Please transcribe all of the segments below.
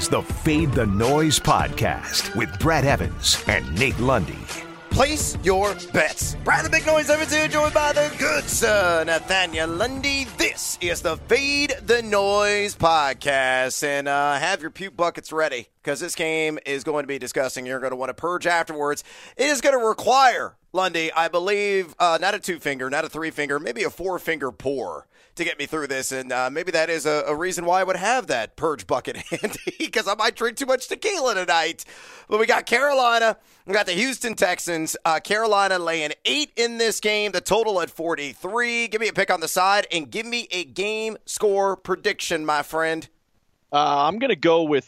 the Fade the Noise podcast with Brad Evans and Nate Lundy. Place your bets. Brad the Big Noise Evans here, joined by the good sir, Nathaniel Lundy. This is the Fade the Noise podcast. And have your puke buckets ready, because this game is going to be disgusting. You're going to want to purge afterwards. It is going to require, Lundy, I believe, not a 2-finger, not a 3-finger, maybe a 4-finger pour to get me through this, and maybe that is a reason why I would have that purge bucket handy, because I might drink too much tequila tonight. But we got Carolina, we got the Houston Texans. Carolina laying 8 in this game, the total at 43. Give me a pick on the side, and give me a game score prediction, my friend. I'm going to go with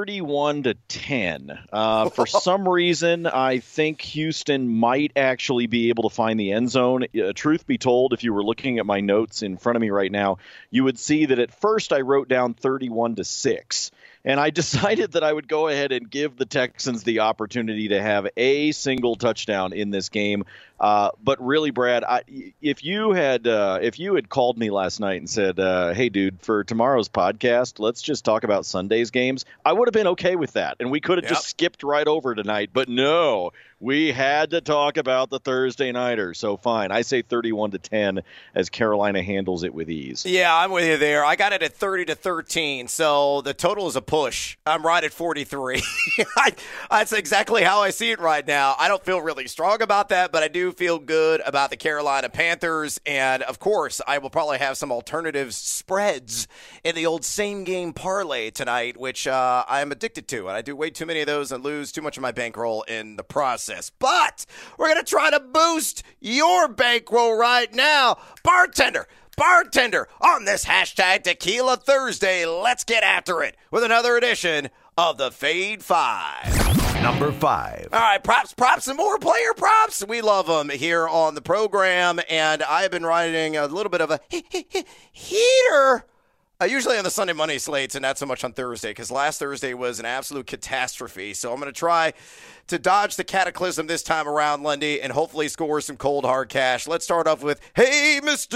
31-10. For some reason, I think Houston might actually be able to find the end zone. Truth be told, if you were looking at my notes in front of me right now, you would see that at first I wrote down 31-6. And I decided that I would go ahead and give the Texans the opportunity to have a single touchdown in this game. But really, Brad, if you had called me last night and said, "Hey, dude, for tomorrow's podcast, let's just talk about Sunday's games," I would have been okay with that, and we could have just skipped right over tonight. But no, we had to talk about the Thursday nighter. So fine, I say 31-10 as Carolina handles it with ease. Yeah, I'm with you there. I got it at 30-13, so the total is a push. I'm right at 43. That's exactly how I see it right now. I don't feel really strong about that, but I do feel good about the Carolina Panthers. And, of course, I will probably have some alternative spreads in the old same-game parlay tonight, which I'm addicted to. And I do way too many of those and lose too much of my bankroll in the process. But we're going to try to boost your bankroll right now. Bartender, on this hashtag Tequila Thursday, let's get after it with another edition of the Fade 5. Number 5. All right, props, and more player props. We love them here on the program, and I've been riding a little bit of a heater. Usually on the Sunday Monday slates, and not so much on Thursday, because last Thursday was an absolute catastrophe. So I'm going to try to dodge the cataclysm this time around, Lundy, and hopefully score some cold hard cash. Let's start off with, hey, Mr.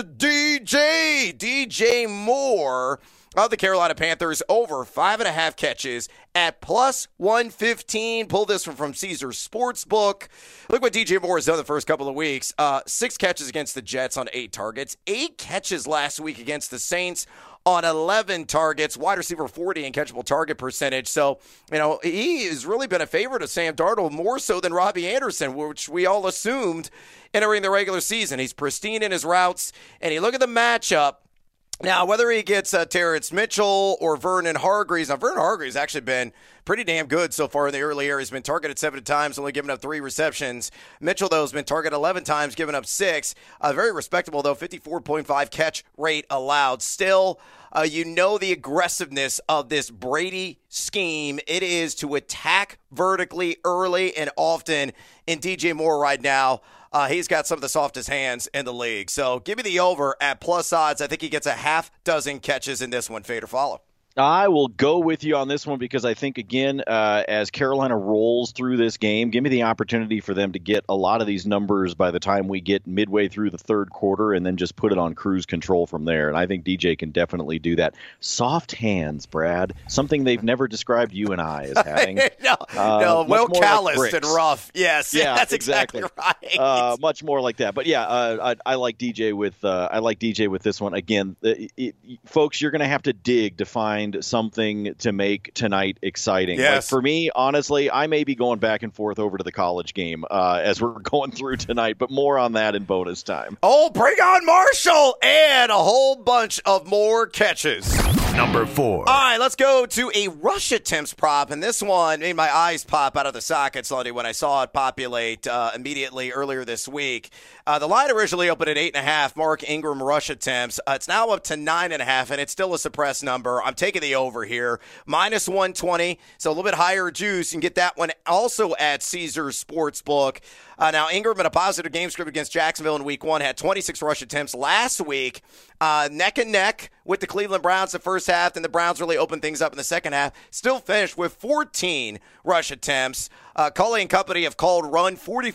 DJ Moore of the Carolina Panthers, over 5.5 catches at plus 115. Pull this from Caesars Sportsbook. Look what DJ Moore has done the first couple of weeks. 6 catches against the Jets on 8 targets. 8 catches last week against the Saints on 11 targets, wide receiver 40 in catchable target percentage. So, he has really been a favorite of Sam Darnold, more so than Robbie Anderson, which we all assumed entering the regular season. He's pristine in his routes, and you look at the matchup. Now, whether he gets Terrence Mitchell or Vernon Hargreaves, now Vernon Hargreaves has actually been pretty damn good so far in the early year. He's been targeted 7 times, only given up 3 receptions. Mitchell, though, has been targeted 11 times, given up 6. Very respectable, though, 54.5 catch rate allowed. Still, the aggressiveness of this Brady scheme. It is to attack vertically early and often. In DJ Moore right now, he's got some of the softest hands in the league. So give me the over at plus odds. I think he gets a half dozen catches in this one. Fade or follow? I will go with you on this one because I think, again, as Carolina rolls through this game, give me the opportunity for them to get a lot of these numbers by the time we get midway through the third quarter and then just put it on cruise control from there. And I think DJ can definitely do that. Soft hands, Brad, something they've never described you and I as having. no, well calloused and rough. Yes, yeah, that's exactly right. Much more like that. But yeah, I like DJ with this one. Again, folks, you're going to have to dig to find something to make tonight exciting. Yes. Like for me, honestly, I may be going back and forth over to the college game as we're going through tonight, but more on that in bonus time. Oh, bring on Marshall and a whole bunch of more catches. Number 4. All right, let's go to a rush attempts prop, and this one made my eyes pop out of the sockets, Lundy, when I saw it populate immediately earlier this week. The line originally opened at 8.5, Mark Ingram rush attempts. It's now up to 9.5, and it's still a suppressed number. I'm taking the over here. Minus 120, so a little bit higher juice. You can get that one also at Caesars Sportsbook. Now, Ingram in a positive game script against Jacksonville in week 1 had 26 rush attempts last week, neck and neck with the Cleveland Browns the first half, and the Browns really opened things up in the second half. Still finished with 14 rush attempts. Culley and company have called run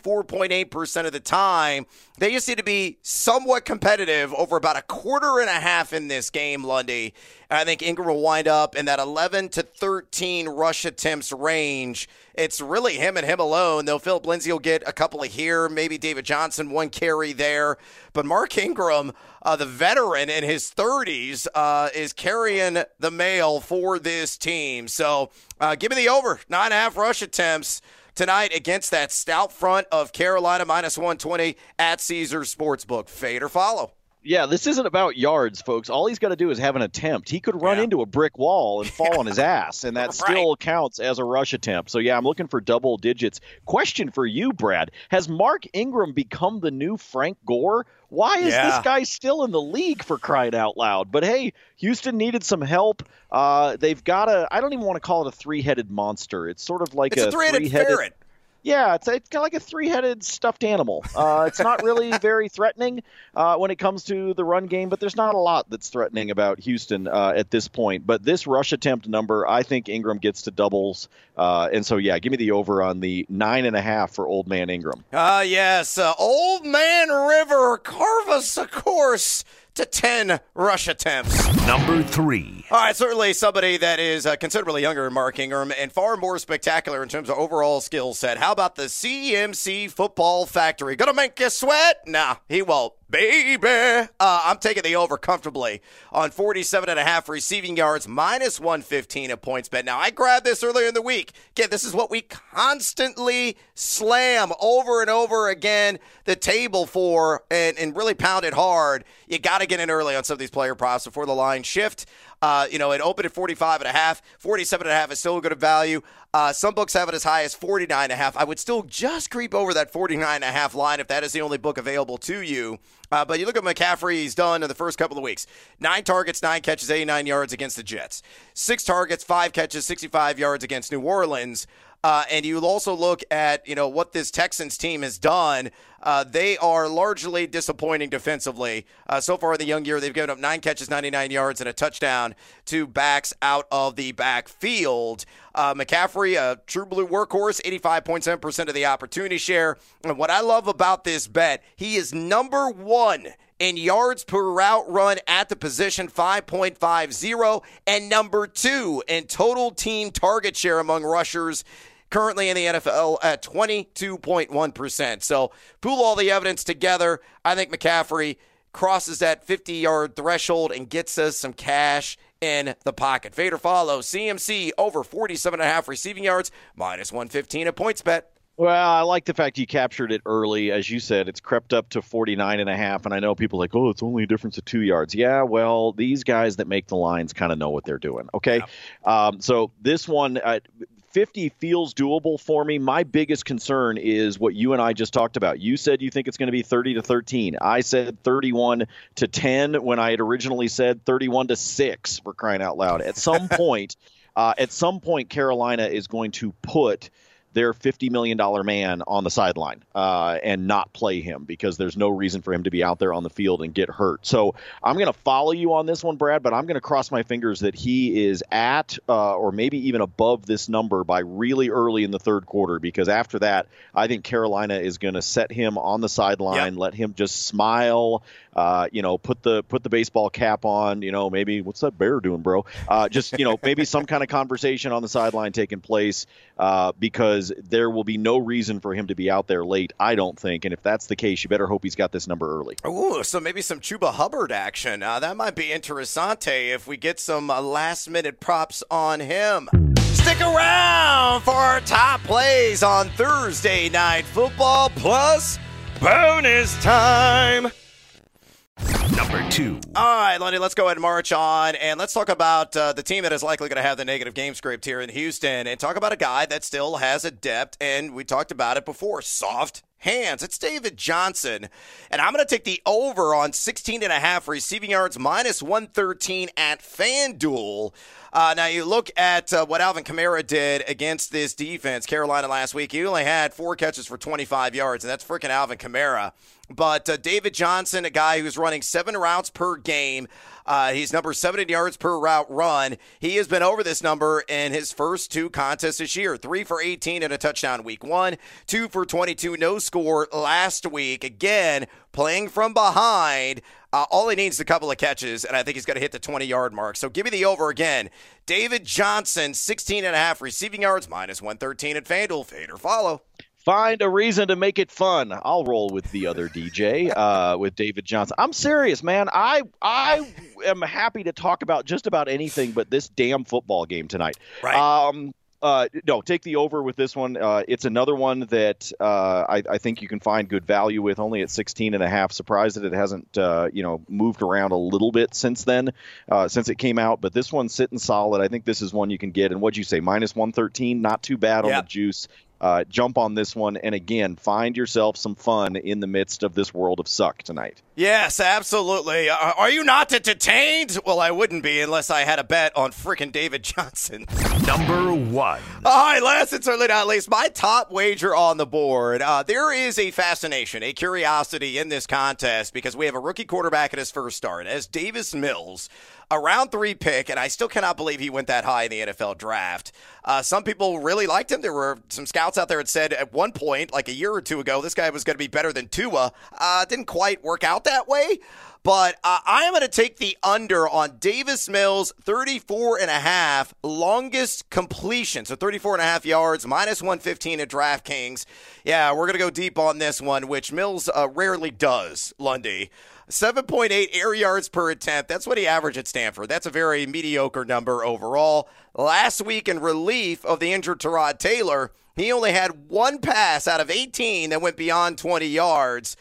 44.8% of the time. They just need to be somewhat competitive over about a quarter and a half in this game, Lundy. And I think Ingram will wind up in that 11 to 13 rush attempts range. It's really him and him alone, though Philip Lindsay will get a couple of here, maybe David Johnson, one carry there. But Mark Ingram, the veteran in his 30s, is carrying the mail for this team. So give me the over, 9.5 rush attempts tonight against that stout front of Carolina, minus 120 at Caesars Sportsbook. Fade or follow. Yeah, this isn't about yards, folks. All he's got to do is have an attempt. He could run into a brick wall and fall on his ass, and that still counts as a rush attempt. So, yeah, I'm looking for double digits. Question for you, Brad. Has Mark Ingram become the new Frank Gore? Why is this guy still in the league, for crying out loud? But, hey, Houston needed some help. They've got I don't even want to call it a three-headed monster. It's sort of like a three-headed ferret. Yeah, it's kind of like a three-headed stuffed animal. It's not really very threatening when it comes to the run game, but there's not a lot that's threatening about Houston at this point. But this rush attempt number, I think Ingram gets to doubles. And so, yeah, give me the over on the 9.5 for Old Man Ingram. Yes, Old Man River, carve us a course to 10 rush attempts. Number 3. All right, certainly somebody that is considerably younger than Mark Ingram and far more spectacular in terms of overall skill set. How about the CMC Football Factory? Gonna make you sweat? Nah, he won't. Baby. I'm taking the over comfortably on 47.5 receiving yards, minus 115 at PointsBet. Now, I grabbed this earlier in the week. Again, this is what we constantly slam over and over again the table for and really pound it hard. You got to get in early on some of these player props before the line shift. It opened at 45.5. 47.5 is still a good value. Some books have it as high as 49.5. I would still just creep over that 49.5 line if that is the only book available to you. But you look at McCaffrey, he's done in the first couple of weeks. 9 targets, 9 catches, 89 yards against the Jets. 6 targets, 5 catches, 65 yards against New Orleans. And you also look at, what this Texans team has done. They are largely disappointing defensively. So far in the young year, they've given up 9 catches, 99 yards, and a touchdown to backs out of the backfield. McCaffrey, a true blue workhorse, 85.7% of the opportunity share. And what I love about this bet, he is number 1 in yards per route run at the position, 5.50, and number 2 in total team target share among rushers, currently in the NFL at 22.1%. So pool all the evidence together. I think McCaffrey crosses that 50-yard threshold and gets us some cash in the pocket. Fade or follow, CMC over 47.5 receiving yards, minus 115 at PointsBet. Well, I like the fact you captured it early. As you said, it's crept up to 49.5, and I know people are like, it's only a difference of 2 yards. Yeah, well, these guys that make the lines kind of know what they're doing, okay? Yeah. So this one, 50 feels doable for me. My biggest concern is what you and I just talked about. You said you think it's going to be 30-13. I said 31-10 when I had originally said 31-6, for crying out loud. At some point, Carolina is going to put their $50 million man on the sideline and not play him because there's no reason for him to be out there on the field and get hurt. So I'm going to follow you on this one, Brad, but I'm going to cross my fingers that he is at or maybe even above this number by really early in the third quarter, because after that, I think Carolina is going to set him on the sideline, let him just smile, put the baseball cap on, maybe what's that bear doing, bro? Maybe some kind of conversation on the sideline taking place because there will be no reason for him to be out there late, I don't think. And if that's the case, you better hope he's got this number early. Ooh, so maybe some Chuba Hubbard action. That might be interessante if we get some last-minute props on him. Stick around for our top plays on Thursday Night Football plus bonus time. Number 2. All right, Lundy, let's go ahead and march on, and let's talk about the team that is likely going to have the negative game script here in Houston, and talk about a guy that still has a depth, and we talked about it before, soft hands. It's David Johnson. And I'm going to take the over on 16.5 receiving yards, minus 113 at FanDuel. Now, you look at what Alvin Kamara did against this defense, Carolina last week. He only had 4 catches for 25 yards, and that's freaking Alvin Kamara. But David Johnson, a guy who's running 7 routes per game, he's number 7 in yards per route run. He has been over this number in his first 2 contests this year. 3 for 18 and a touchdown week 1, 2 for 22, no score last week. Again, playing from behind. All he needs is a couple of catches, and I think he's going to hit the 20-yard mark. So give me the over again. David Johnson, 16.5 receiving yards, minus 113 at FanDuel. Fade or follow. Find a reason to make it fun. I'll roll with the other DJ, with David Johnson. I'm serious, man. I am happy to talk about just about anything but this damn football game tonight. Right. No, take the over with this one. It's another one that I think you can find good value with, only at 16.5. Surprised that it hasn't moved around a little bit since then, since it came out. But this one's sitting solid. I think this is one you can get. And what'd you say, minus 113? Not too bad on the juice. Jump on this one, and again, find yourself some fun in the midst of this world of suck tonight. Yes, absolutely. Are you not entertained? Well, I wouldn't be unless I had a bet on freaking David Johnson. Number 1. All right, last and certainly not least, my top wager on the board. There is a fascination, a curiosity in this contest because we have a rookie quarterback at his first start as Davis Mills. A round 3 pick, and I still cannot believe he went that high in the NFL draft. Some people really liked him. There were some scouts out there that said at one point, like a year or 2 ago, this guy was going to be better than Tua. Didn't quite work out that way. But I am going to take the under on Davis Mills, 34.5, longest completion. So 34.5 yards, minus 115 at DraftKings. Yeah, we're going to go deep on this one, which Mills rarely does, Lundy. 7.8 air yards per attempt. That's what he averaged at Stanford. That's a very mediocre number overall. Last week in relief of the injured Tyrod Taylor, he only had 1 pass out of 18 that went beyond 20 yards.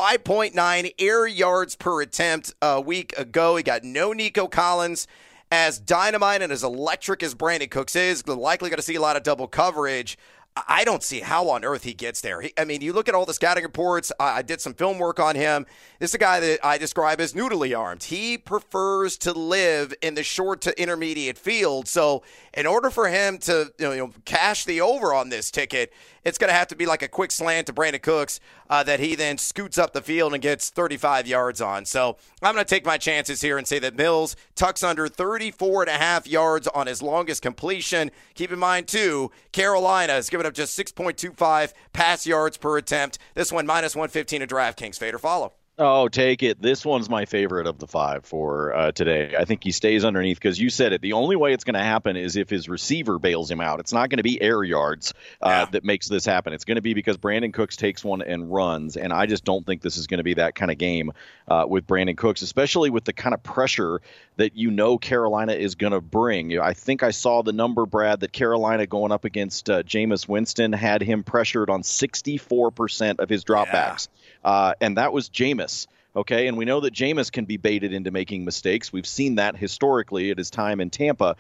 5.9 air yards per attempt a week ago. He got no Nico Collins. As dynamite and as electric as Brandon Cooks is, likely going to see a lot of double coverage. I don't see how on earth he gets there. You look at all the scouting reports. I did some film work on him. This is a guy that I describe as noodly armed. He prefers to live in the short to intermediate field. So in order for him to cash the over on this ticket, it's going to have to be like a quick slant to Brandon Cooks that he then scoots up the field and gets 35 yards on. So I'm going to take my chances here and say that Mills tucks under 34.5 yards on his longest completion. Keep in mind, too, Carolina is giving up just 6.25 pass yards per attempt. This one, minus 115 at DraftKings. Fade or follow. Oh, take it. This one's my favorite of the 5 for today. I think he stays underneath because you said it. The only way it's going to happen is if his receiver bails him out. It's not going to be air yards that makes this happen. It's going to be because Brandon Cooks takes one and runs, and I just don't think this is going to be that kind of game with Brandon Cooks, especially with the kind of pressure that Carolina is going to bring. I think I saw the number, Brad, that Carolina going up against Jameis Winston had him pressured on 64% of his dropbacks. And that was Jameis. Okay, and we know that Jameis can be baited into making mistakes. We've seen that historically at his time in Tampa.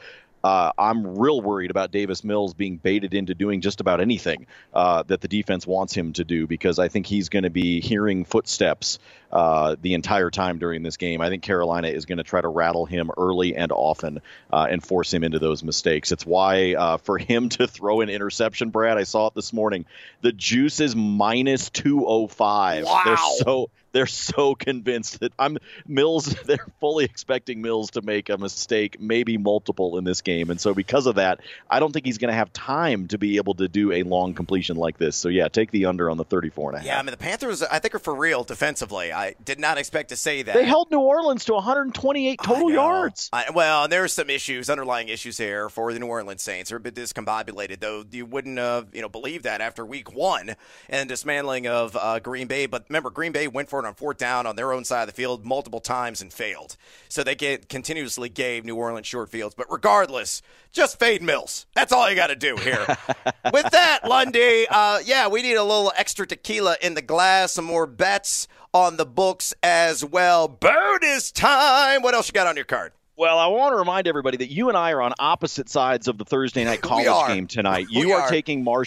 I'm real worried about Davis Mills being baited into doing just about anything that the defense wants him to do because I think he's going to be hearing footsteps the entire time during this game. I think Carolina is going to try to rattle him early and often and force him into those mistakes. It's why for him to throw an interception, Brad, I saw it this morning, the juice is minus 205. Wow. They're so convinced that they're fully expecting Mills to make a mistake, maybe multiple in this game. And so because of that, I don't think he's going to have time to be able to do a long completion like this. So, yeah, take the under on the 34.5. Yeah, the Panthers, I think, are for real defensively. I did not expect to say that. They held New Orleans to 128 total yards. Well, there are some underlying issues here for the New Orleans Saints. They're a bit discombobulated, though. You wouldn't believe that after week 1 and dismantling of Green Bay. But remember, Green Bay went for it on 4th down on their own side of the field multiple times and failed. So they continuously gave New Orleans short fields. But regardless, just fade Mills. That's all you got to do here. With that, Lundy, we need a little extra tequila in the glass, some more bets on the books as well. Bonus time. What else you got on your card? Well, I want to remind everybody that you and I are on opposite sides of the Thursday night college game tonight. You are taking Marshall.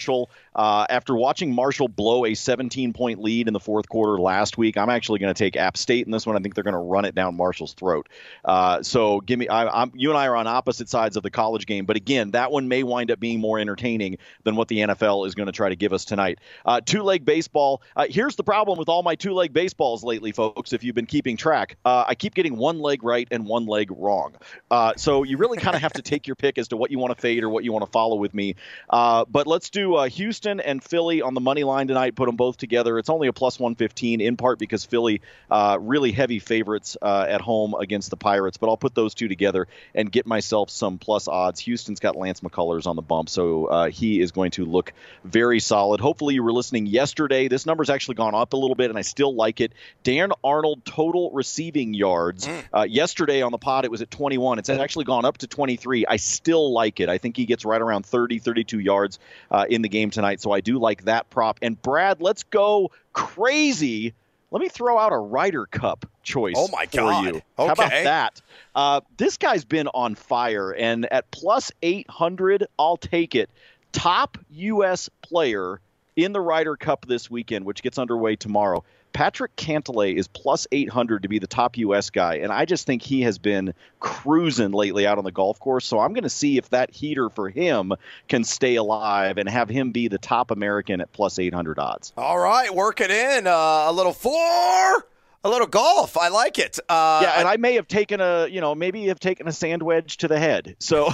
After watching Marshall blow a 17-point lead in the fourth quarter last week, I'm actually going to take App State in this one. I think they're going to run it down Marshall's throat. So give me. You and I are on opposite sides of the college game, but again, that one may wind up being more entertaining than what the NFL is going to try to give us tonight. Two-leg baseball. Here's the problem with all my two-leg baseballs lately, folks. If you've been keeping track, I keep getting one leg right and one leg wrong. So you really kind of have to take your pick as to what you want to fade or what you want to follow with me. But let's do Houston and Philly on the money line tonight. Put them both together. It's only a plus 115 in part because Philly really heavy favorites at home against the Pirates. But I'll put those two together and get myself some plus odds. Houston's got Lance McCullers on the bump, so he is going to look very solid. Hopefully you were listening yesterday. This number's actually gone up a little bit, and I still like it. Dan Arnold total receiving yards. Yesterday on the pod, it was at 21. It's actually gone up to 23. I still like it. I think he gets right around 30, 32 yards in the game tonight, so I do like that prop. And Brad, let's go crazy. Let me throw out a Ryder Cup choice for you. Okay. How about that? This guy's been on fire, and at plus 800, I'll take it. Top U.S. player in the Ryder Cup this weekend, which gets underway tomorrow. Patrick Cantlay is plus 800 to be the top U.S. guy, and I just think he has been cruising lately out on the golf course, so I'm going to see if that heater for him can stay alive and have him be the top American at plus 800 odds. All right, work it in. A little golf. I like it. And I may have taken a sand wedge to the head. So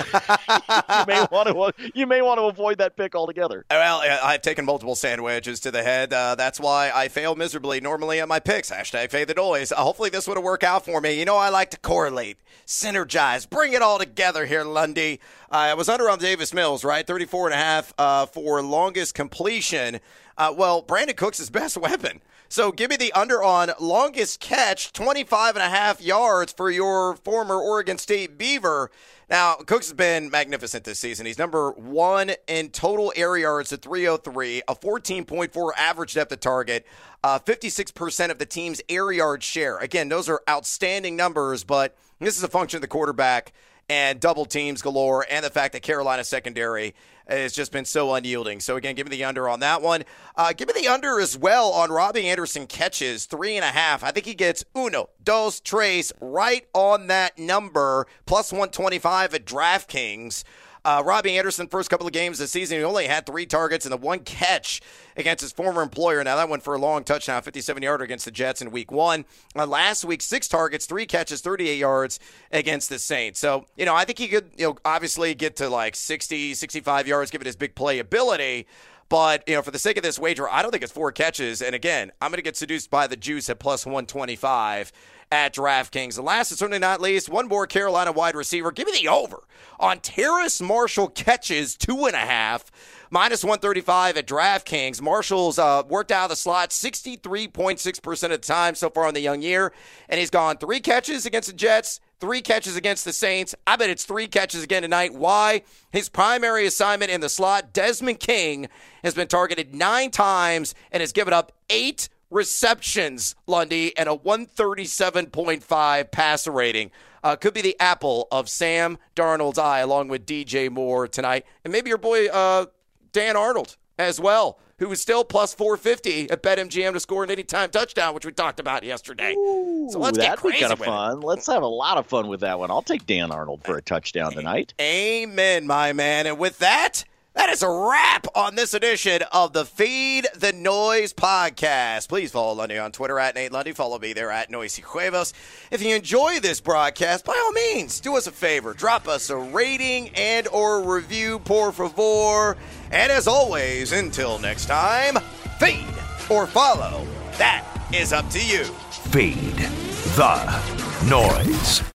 you may want to avoid that pick altogether. Well, I've taken multiple sand wedges to the head. That's why I fail miserably normally at my picks. Hashtag fade the noise. Hopefully this would work out for me. You know, I like to correlate, synergize, bring it all together here, Lundy. I was under on Davis Mills, right? 34.5 for longest completion. Brandon Cooks' his best weapon. So give me the under on longest catch, 25.5 yards for your former Oregon State Beaver. Now, Cooks has been magnificent this season. He's number one in total air yards at 303, a 14.4 average depth of target, 56% of the team's air yard share. Again, those are outstanding numbers, but this is a function of the quarterback and double teams galore, and the fact that Carolina's secondary has just been so unyielding. So, again, give me the under on that one. Give me the under as well on Robbie Anderson catches, 3.5. I think he gets uno, dos, tres right on that number, plus 125 at DraftKings. Robbie Anderson, first couple of games this season, he only had 3 targets and the 1 catch against his former employer. Now, that went for a long touchdown, 57-yarder against the Jets in week 1. Last week, 6 targets, 3 catches, 38 yards against the Saints. So, I think he could, obviously get to like 60, 65 yards, given his big play ability. But, for the sake of this wager, I don't think it's 4 catches. And again, I'm going to get seduced by the juice at plus 125 at DraftKings. And last and certainly not least, one more Carolina wide receiver. Give me the over on Terrace Marshall catches, 2.5. Minus 135 at DraftKings. Marshall's worked out of the slot 63.6% of the time so far in the young year. And he's gone 3 catches against the Jets, 3 catches against the Saints. I bet it's 3 catches again tonight. Why? His primary assignment in the slot, Desmond King, has been targeted 9 times and has given up 8 receptions, Lundy, and a 137.5 passer rating. Could be the apple of Sam Darnold's eye along with DJ Moore tonight. And maybe your boy Dan Arnold as well, who is still plus 450 at BetMGM to score an anytime touchdown, which we talked about yesterday. Ooh, so let's get crazy kind of with fun. Let's have a lot of fun with that one. I'll take Dan Arnold for a touchdown tonight. Amen, my man. And with that is a wrap on this edition of the Feed the Noise podcast. Please follow Lundy on Twitter at Nate Lundy. Follow me there at Noisy Cuevas. If you enjoy this broadcast, by all means, do us a favor. Drop us a rating and or review, por favor. And as always, until next time, feed or follow. That is up to you. Feed the Noise.